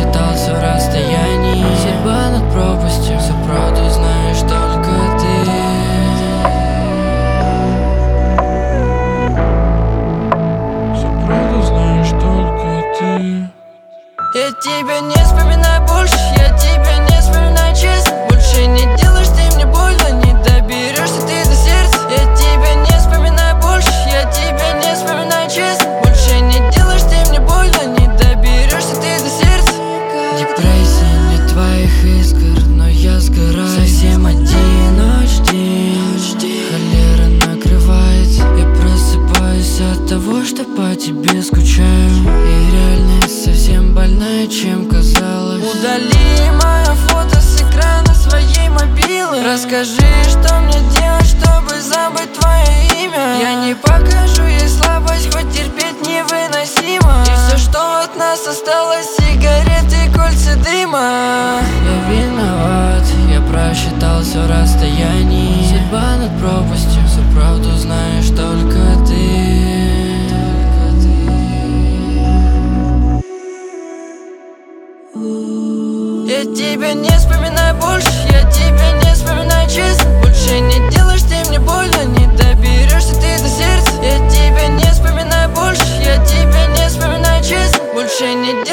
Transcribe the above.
просчитал все расстояние. Судьба над пропастью, всю правду знаешь только ты. Всю правду знаешь только ты. Я тебя не вспоминаю больше, я тебя не вспоминаю честно. Больше не делаешь ты мне больно, не доберешься ты до сердца. Я тебя не вспоминаю больше, я тебя не вспоминаю честно. Больше не делаешь ты мне больно, не доберешься ты до сердца. Депрессия не твоих искр, но я сгораю. Совсем одиночный, холера накрывает. Я просыпаюсь от того, что по тебе скучаю. И реальность совсем больная, чем казалось. Удали мое фото с экрана своей мобилы. Расскажи, что мне делать, чтобы забыть твое имя. Я не покажу ей слабость, хоть терпеть невыносимо. И все, что от нас осталось, сигареты, кольца дыма. Я виноват, я просчитал все расстояние. Судьба над пропастью, всю правду знаешь только ты. Я тебя не вспоминаю больше, я тебя не вспоминаю честно. Больше не делаешь ты мне больно, не доберешься ты до сердца. Я тебя не вспоминаю больше, я тебя не вспоминаю честно. Больше не